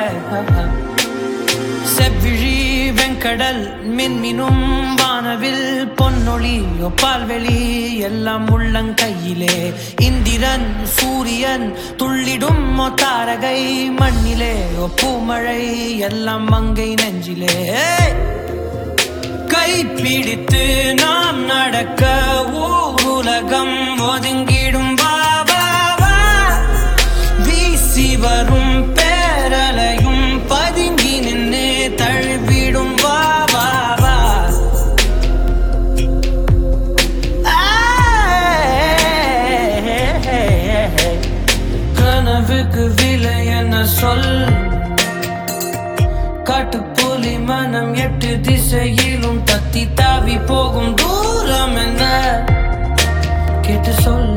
செவ்விழி வெங்கடல் மின்மினும் வானவில் பொன்னொழி பால்வெளி எல்லாம் உள்ளங்கையிலே இந்திரன் சூரியன் துள்ளிடும் தாரகை மண்ணிலே பூமழை எல்லாம் மங்கை நெஞ்சிலே கை பிடித்து நாம் நடக்க ஊருலகம் ஒதுங்கிடும் வீசி வரும் பேரலையும் பதுங்கி நின்று தழுவிடும் கனவுக்கு விலை என்ன சொல் காட்டுப்புலி மனம் 8 திசையிலும் தத்தி தாவி போகும் தூரம் என்ன கேட்டு சொல்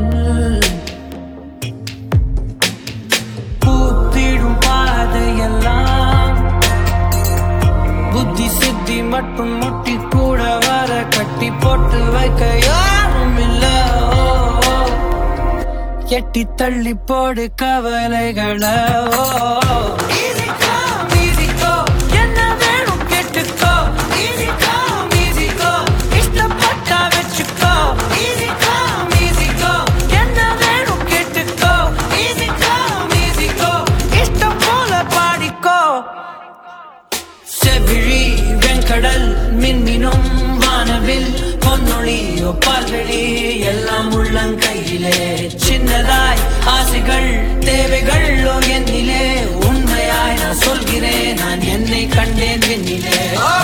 பூத்திடும் பாதையெல்லாம் புத்தி சித்தி மட்டும் முட்டி கூட வர கட்டி போட்டு வைக்க யாரும் இல்ல எட்டி தள்ளி போடு கவலைகளை செவ்விழி வெங்கடல் மின்மினும் வானவில் பொன்னொழி பால்வெளி எல்லாம் உள்ளங்கையிலே சின்னதாய் ஆசைகள் தேவைகள் என்னிலே உண்மையாய் நான் சொல்கிறேன் நான் என்னை கண்டேன் விண்ணிலே